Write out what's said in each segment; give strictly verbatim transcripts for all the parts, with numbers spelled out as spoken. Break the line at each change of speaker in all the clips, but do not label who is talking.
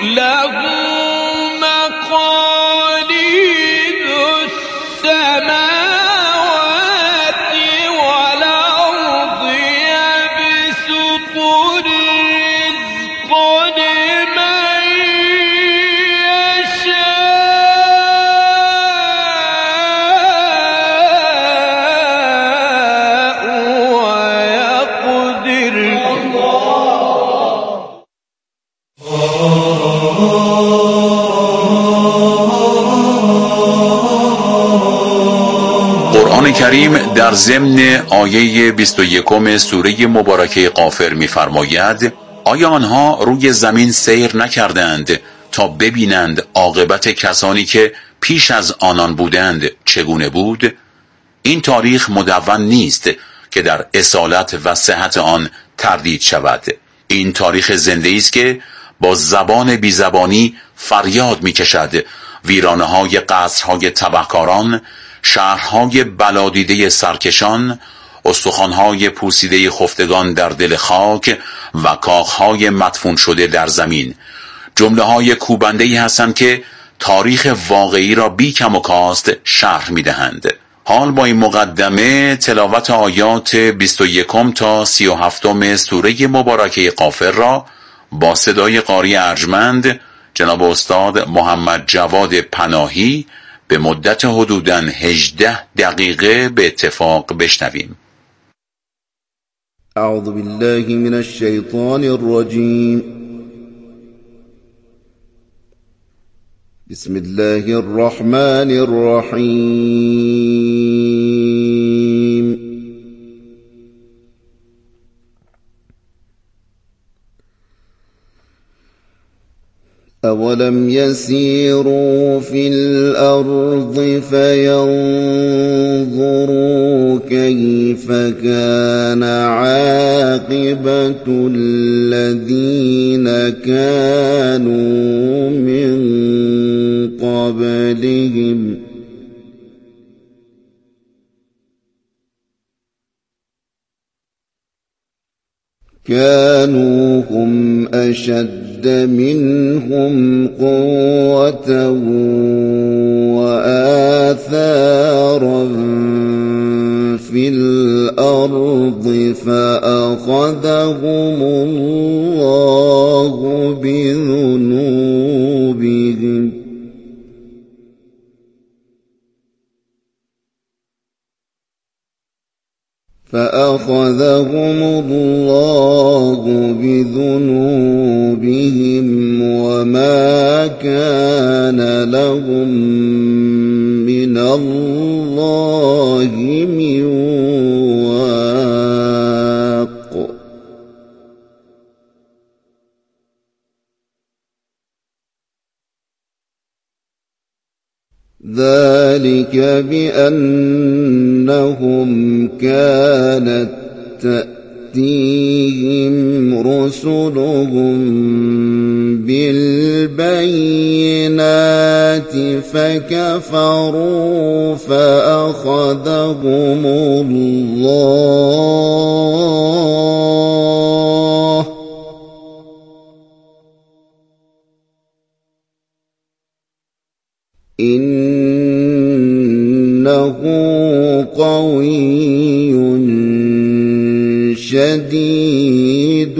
له مقاليد السماوات والأرض يبسط الرزق لمن يشاء ويقدر.
قرآن کریم در ضمن آیه بیست و یکم سوره مبارکه غافر می‌فرماید: آیا آنها روی زمین سیر نکردند تا ببینند عاقبت کسانی که پیش از آنان بودند چگونه بود؟ این تاریخ مدون نیست که در اصالت و صحت آن تردید شود. این تاریخ زنده است که با زبان بیزبانی فریاد می‌کشد: ویرانه‌های قصرهای تبهکاران، شهرهای بلادیده سرکشان، استخوان‌های پوسیده خفتگان در دل خاک و کاخهای مدفون شده در زمین، جمله‌های کوبنده‌ای هستند که تاریخ واقعی را بی کم و کاست شرح می‌دهند. حال با این مقدمه تلاوت آیات بیست و یکم تا سی و هفتم سوره مبارکه غافر را با صدای قاری ارجمند جناب استاد محمد جواد پناهی به مدت حدوداً هجده دقیقه به اتفاق بشنویم.
اعوذ بالله من الشیطان الرجیم. بسم الله الرحمن الرحیم. أولم يسيروا في الأرض فينظروا كيف كان عاقبة الذين كانوا من قبلهم كانوا هم أشد منهم قوة وآثارا في الأرض فأخذهم الله بذنوبهم فأخذهم الله بذنوبهم وما كان لهم من الله من واق. ذلك بأنهم كانت تأتيهم رسلهم بالبينات فكفروا فأخذهم الله إنه قوي شديد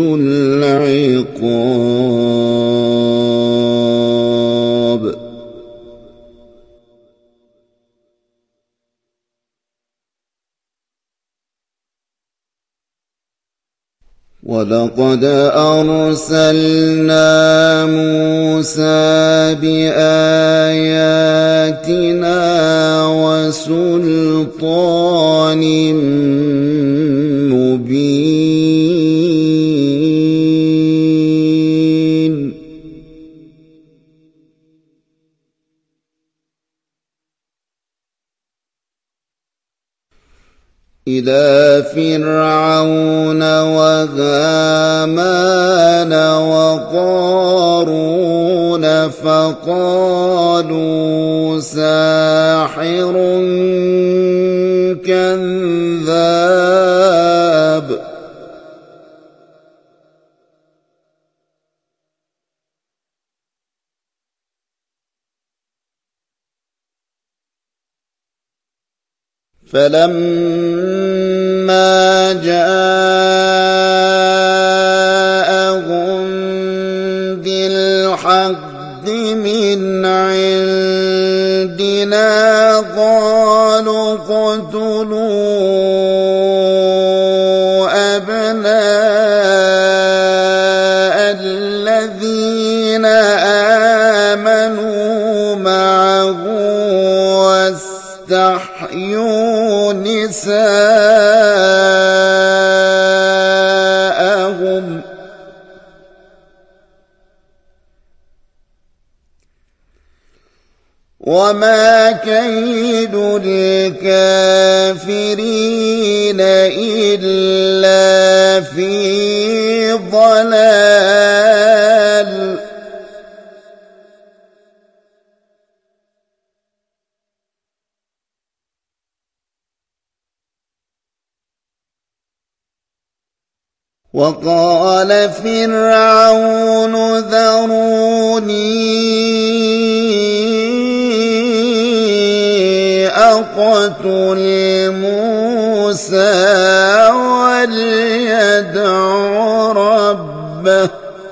العقاب. ولقد أرسلنا موسى بآياتنا وسلطان مبين إلى فرعون وهامان وقارون فقالوا ساحر كذاب. فلما جاءهم بالحق من عندنا قالوا اقتلوا أبناء الذين آمنوا معه واستحيوا نساءهم وما كيد الكافرين إلا في ضلال وقال فرعون ذروني أقتل موسى وليدع ربه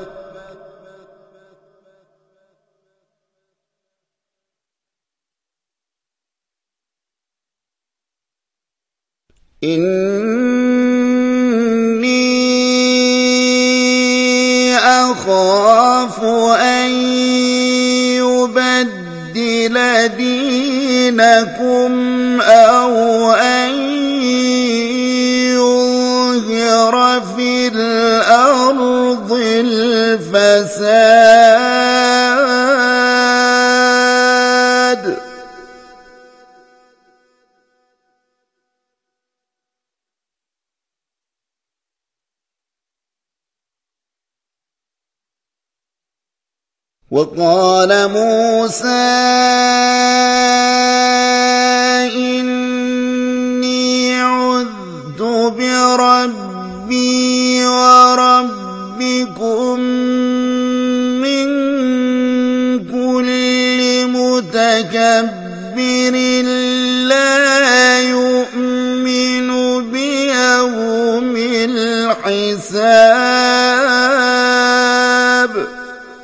إني أخاف أن يبدل دينكم أو أن يظهر في الأرض الفساد وقال موسى إني عذت بربي وربكم من كل متكبر لا يؤمن بيوم الحساب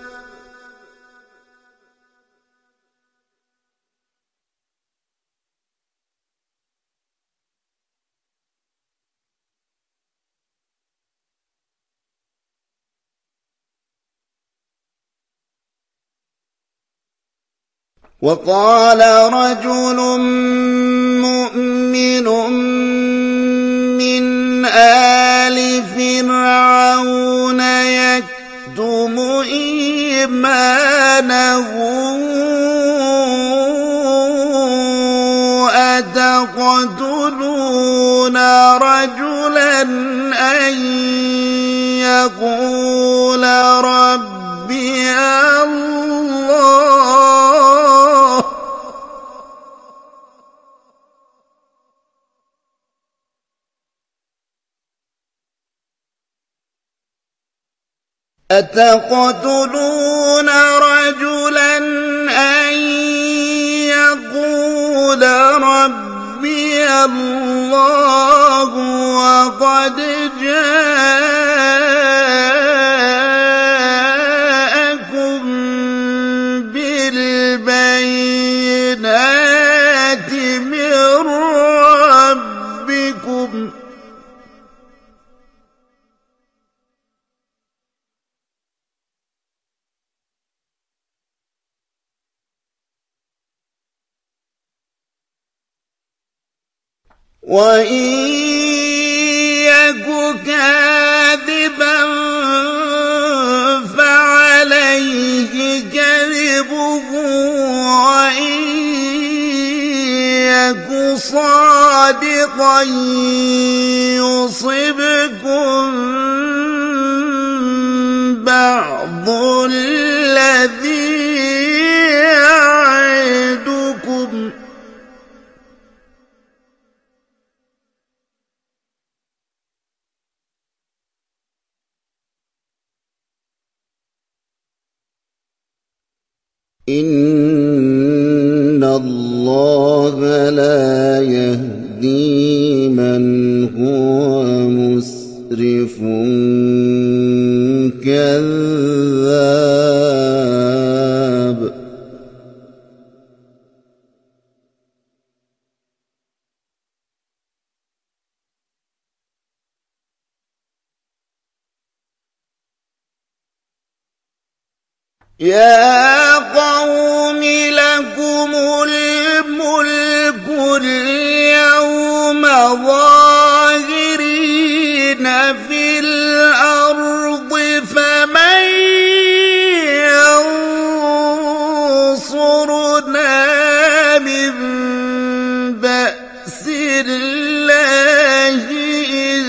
وقال رجل مؤمن من آل فرعون يكتم إيمانه أتقتلون رجلا أن يقول ربي الله أتقتلون رجلا أن يقول ربي الله وقد جاءكم بالبينات من ربكم وإن يك كاذبا فعليه كذبه وإن يك صادقا يصبكم بعض الذي يعدكم إن الله لا يهدي يا قوم لكم الملك اليوم ظاهرين في الأرض فمن ينصرنا من بأس الله إن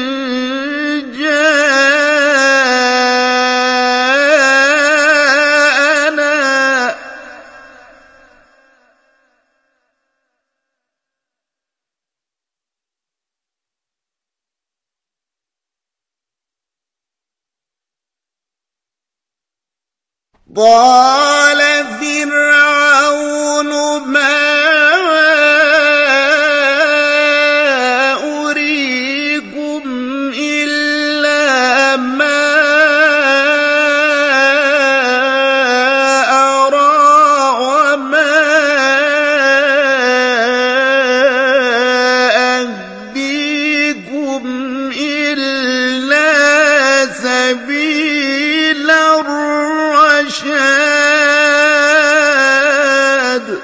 جاءنا قال فرعون ما أريكم إلا ما أرى وما أهديكم إلا سبيل الرشاد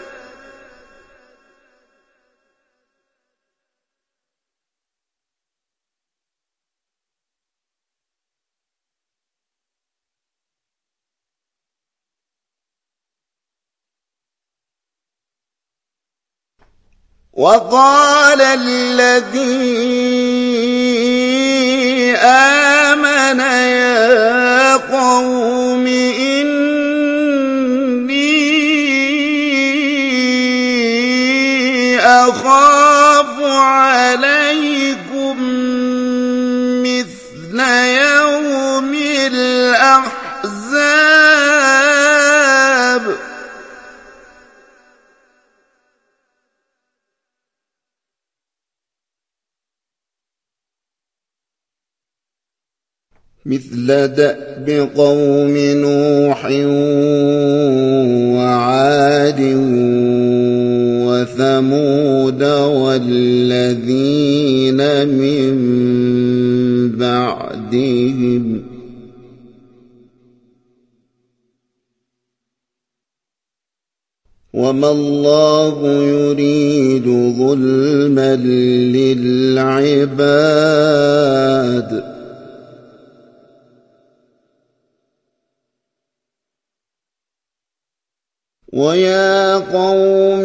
وقال الذي آمن يا قوم إني أخاف عليكم مثل يوم الأحزاب مثل دأب قوم نوح وعاد وثمود والذين من بعدهم وما الله يريد ظلما للعباد ويا قوم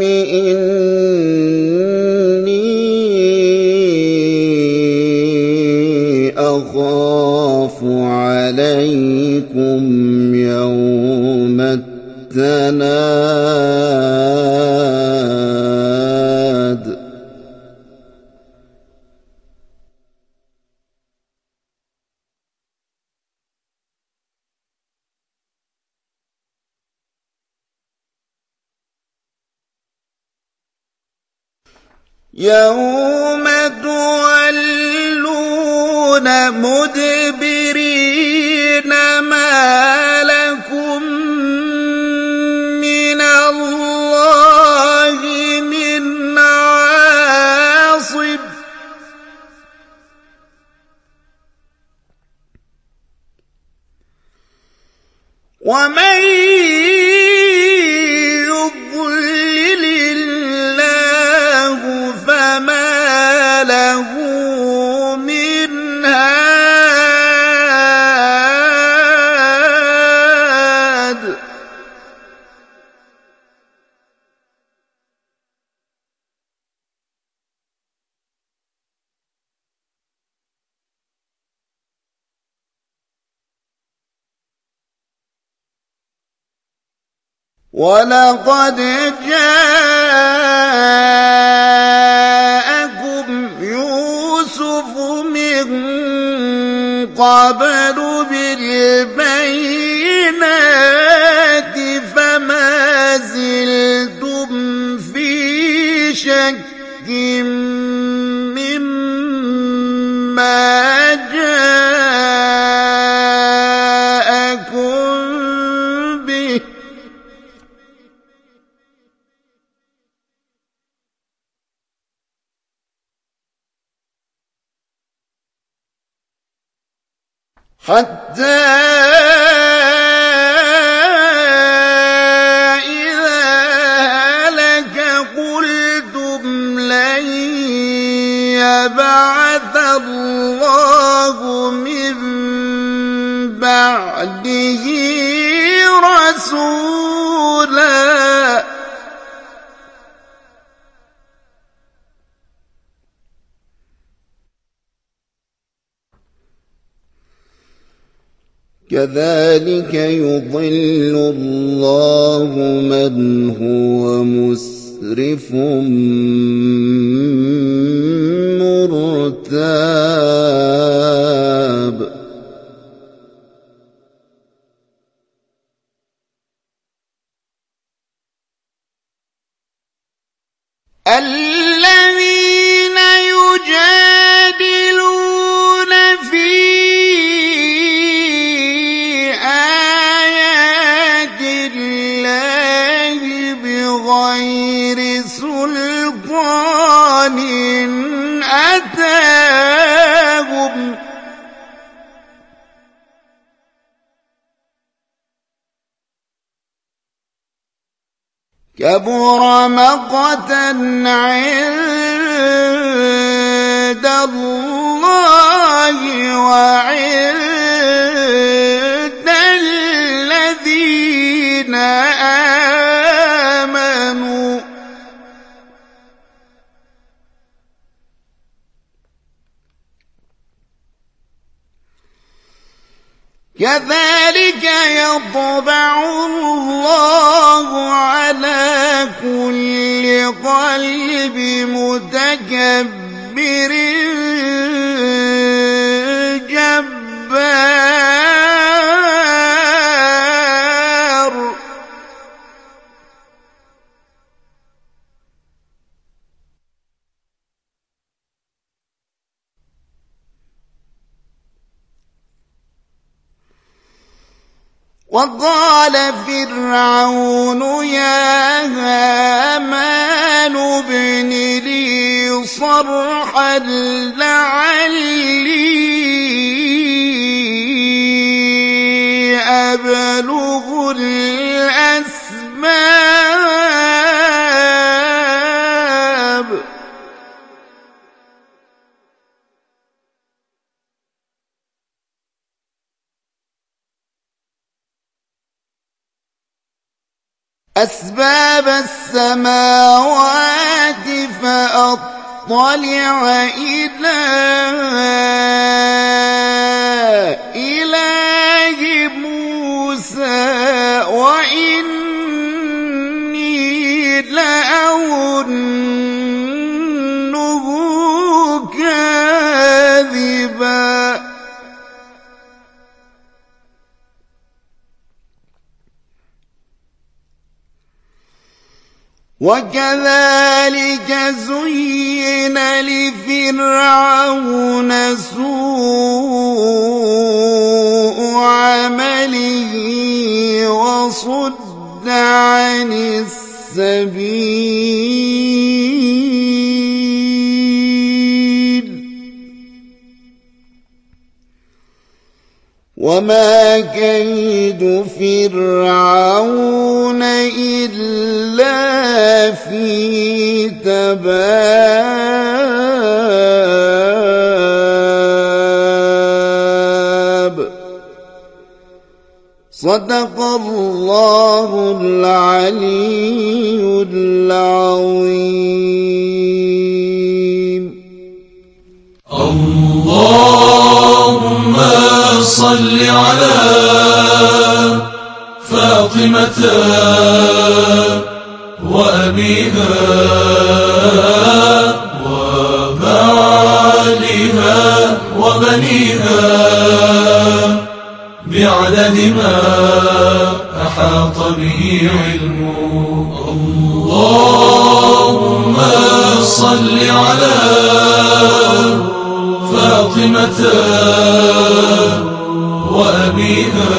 إني أخاف عليكم يوم التناد يوم تولون مدبرين ما لكم من الله من عاصم ومن يضلل الله فما له من هاد ولقد جاءكم يوسف من قبل بالبينات فما زلتم في شك مما جاءكم به حتى رسولا كذلك يضل الله من هو مسرف مرتاب الذين يجادلون في آيات الله بغير سلطان أتاهم كبر مقتا عند الله وعند الذين آمنوا كذلك يطبع الله على كل قلب متكبر جبار وقال فرعون يا هامان ابن لي صرحا لعلي أبلغ الأسباب أسباب السماوات فأطلع إلى إله موسى وإني لأظنه كاذبا وكذلك زين لفرعون سوء عمله وصد عن السبيل وما كيد فرعون إلا في تباب صدق الله العلي العظيم.
اللهم صل على فاطمة وأبيها وبعلها وبنيها بعدد ما أحاط به علمه. اللهم صل على فاطمة وأبيها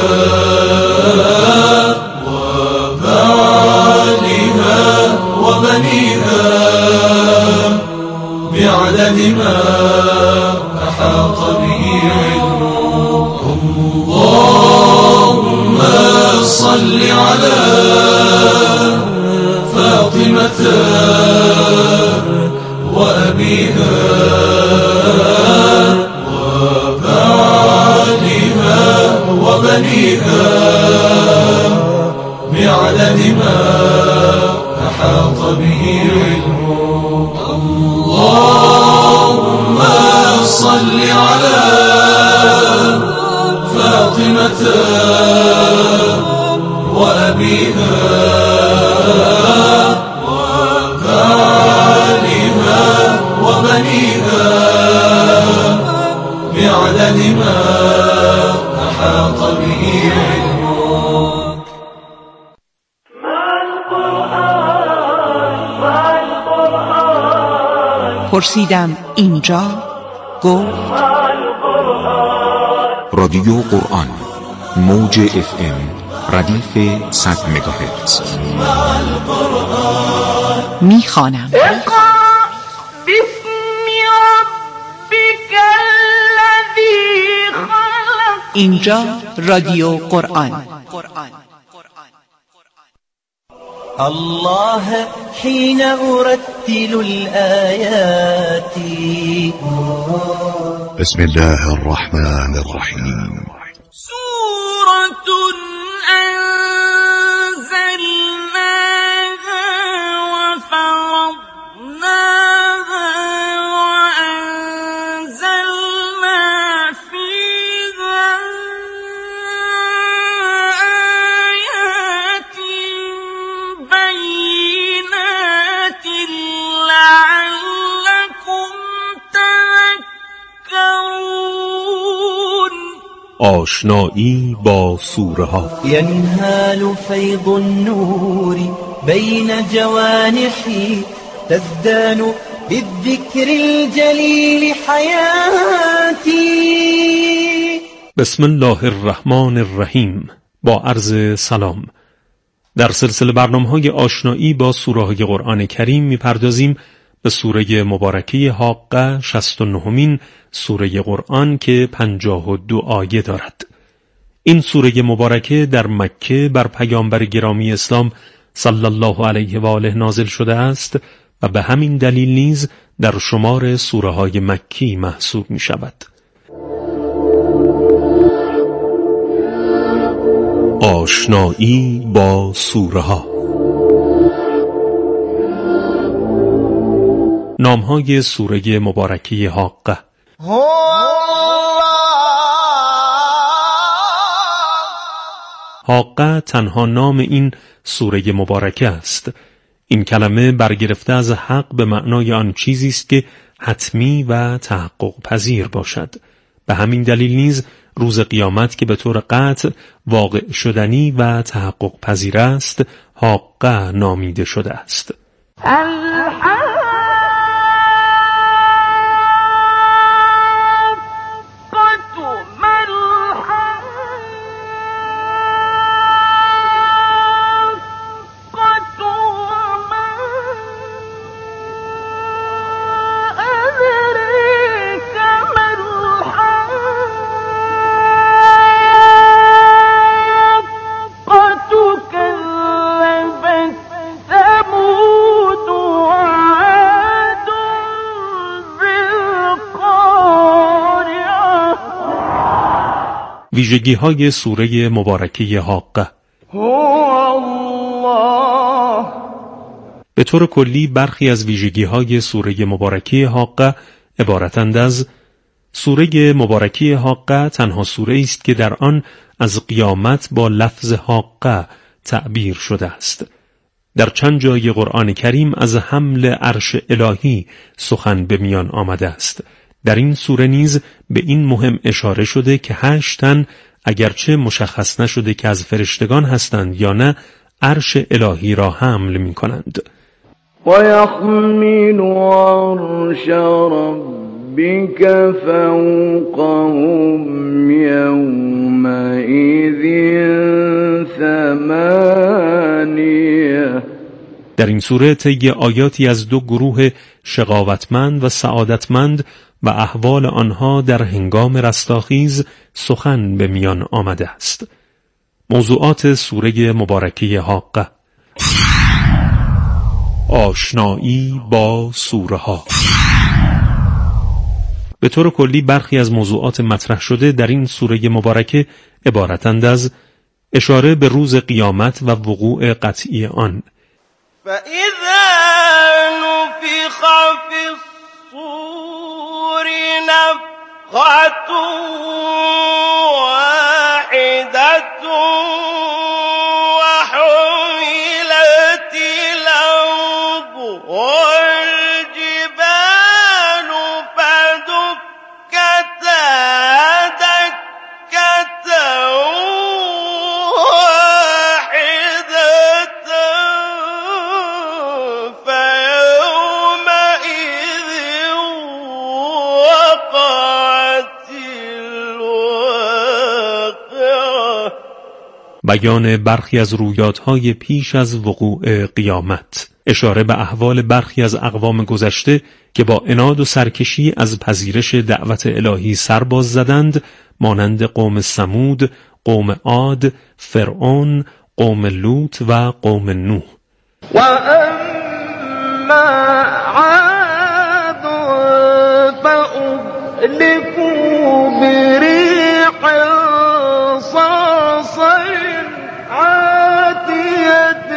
وبعلها وبنيها بعدد ما أحاط به علمه. اللهم صل على فاطمة وأبيها وبعلها وبنيها عدد ما أحاط به علمه. اللهم صل على فاطمة وأبيها وآلها وبنيها بعدد ما أحاط به علمه.
پرسیدم اینجا گفت
رادیو قرآن موج اف ام ردیف صد مگاهرتز.
میخوانم اینجا رادیو قرآن.
الله حين أرتل الآيات.
بسم الله الرحمن الرحيم.
سورة أنزلناها وفرضناها وأنزلنا فيها آيات بينات لعلكم تذكرون.
آشنایی با سوره ها.
ينهال فيض النور بين جوانحي تزدان بالذكر الجليل حياتي.
بسم الله الرحمن الرحیم. با عرض سلام. در سلسله برنامه‌های آشنایی با سوره‌های قرآن کریم می‌پردازیم به سوره مبارکه حاقه، شصت و نهمین سوره قرآن که پنجاه و دو آیه دارد. این سوره مبارکه در مکه بر پیامبر گرامی اسلام صلی الله علیه و آله نازل شده است و به همین دلیل نیز در شمار سوره‌های مکی محسوب می شود. آشنایی با سوره ها. نامهای سوره مبارکه حاقه. حاقه تنها نام این سوره مبارکه است. این کلمه برگرفته از حق به معنای آن چیزی است که حتمی و تحقق پذیر باشد. به همین دلیل نیز روز قیامت که به طور قطع واقع شدنی و تحقق پذیر است، حاقه نامیده شده است. ویژگی های سوره مبارکه حاقه. به طور کلی برخی از ویژگی های سوره مبارکه حاقه عبارتند از: سوره مبارکه حاقه تنها سوره است که در آن از قیامت با لفظ حاقه تعبیر شده است. در چند جای قرآن کریم از حمل عرش الهی سخن به میان آمده است. در این سوره نیز به این مهم اشاره شده که هشت تن اگرچه مشخص نشده که از فرشتگان هستند یا نه، عرش الهی را حمل می کنند.
و یحمل عرش ربک فوقهم یومئذ ثمانیه.
در این سوره طی آیاتی از دو گروه شقاوتمند و سعادتمند و احوال آنها در هنگام رستاخیز سخن به میان آمده است. موضوعات سوره مبارکه حاقه. آشنایی با سوره ها. به طور کلی برخی از موضوعات مطرح شده در این سوره مبارکه عبارتند از: اشاره به روز قیامت و وقوع قطعی آن.
فَإِذَا نُفِخَ فِي الصُّورِ نَفْخَةٌ وَاحِدَةٌ وَحُمِلَتِ الْأَرْضُ وَالْجِبَالُ فَدُكَّتَا دَكَّةً وَاحِدَةً فَيَوْمَئِذٍ وَقَعَتِ الْوَاقِعَةُ.
بیان برخی از رویدادهای پیش از وقوع قیامت، اشاره به احوال برخی از اقوام گذشته که با عناد و سرکشی از پذیرش دعوت الهی سرباز زدند، مانند قوم ثمود، قوم عاد، فرعون، قوم لوط و قوم نوح.
وَأَمَّا عَادٌ فَأُهْلِكُوا بِرِيحٍ صَرْصَرٍ عَاتِيَةٍ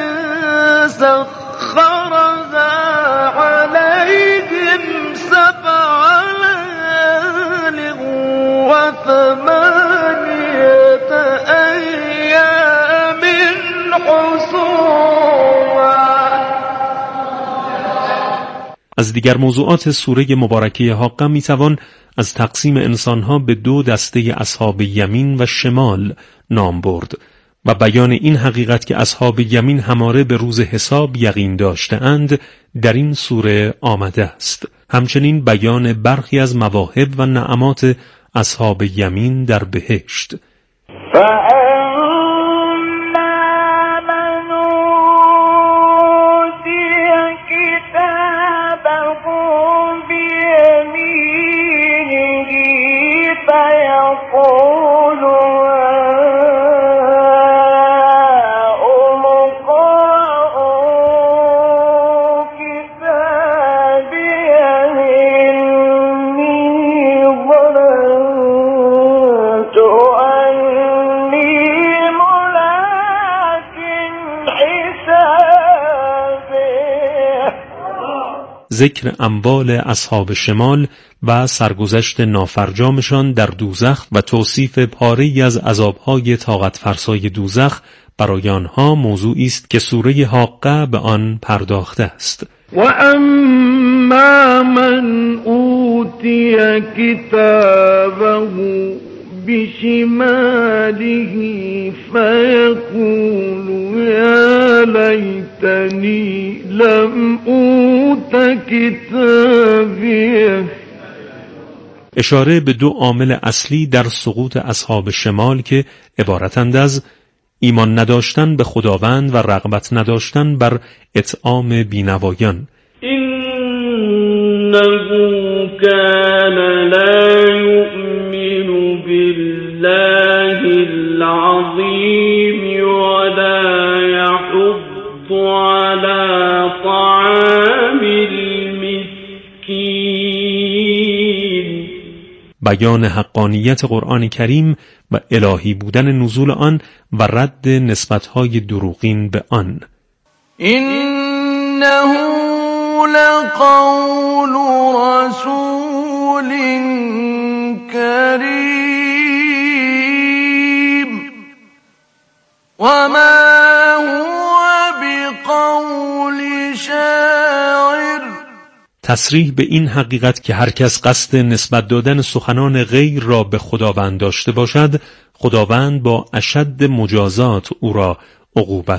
سَخَّرَهَا عَلَيْهِمْ سَبْعَ لَيَالٍ وَثَمَانِيَةَ أَيَّامٍ حُسُومًا.
از دیگر موضوعات سوره مبارکه حاقه میتوان از تقسیم انسانها به دو دسته اصحاب یمین و شمال نام برد و بیان این حقیقت که اصحاب یمین هماره به روز حساب یقین داشته اند در این سوره آمده است. همچنین بیان برخی از مواهب و نعمات اصحاب یمین در بهشت. ذکر اموال اصحاب شمال و سرگذشت نافرجامشان در دوزخ و توصیف پاره‌ای از عذابهای طاقت فرسای دوزخ برای آنها موضوعی است که سوره حاقه به آن پرداخته است.
و اما من اوتی کتابه بشماله فیقول یا لیتنی لم اوت کتابیه.
اشاره به دو عامل اصلی در سقوط اصحاب شمال که عبارتند از ایمان نداشتن به خداوند و رغبت نداشتن بر اطعام بینوایان.
انه کان لا یؤمن بالله العظیم ولا یحض علی طعام المسکین.
بیان حقانیت قرآن کریم و الهی بودن نزول آن و رد نسبت‌های دروغین به آن.
انه لقول رسول کریم وما هو بقول شاعر.
تصریح به این حقیقت که هر کس قصد نسبت دادن سخنان غیر را به خداوند داشته باشد، خداوند با اشد مجازات او را عقوبت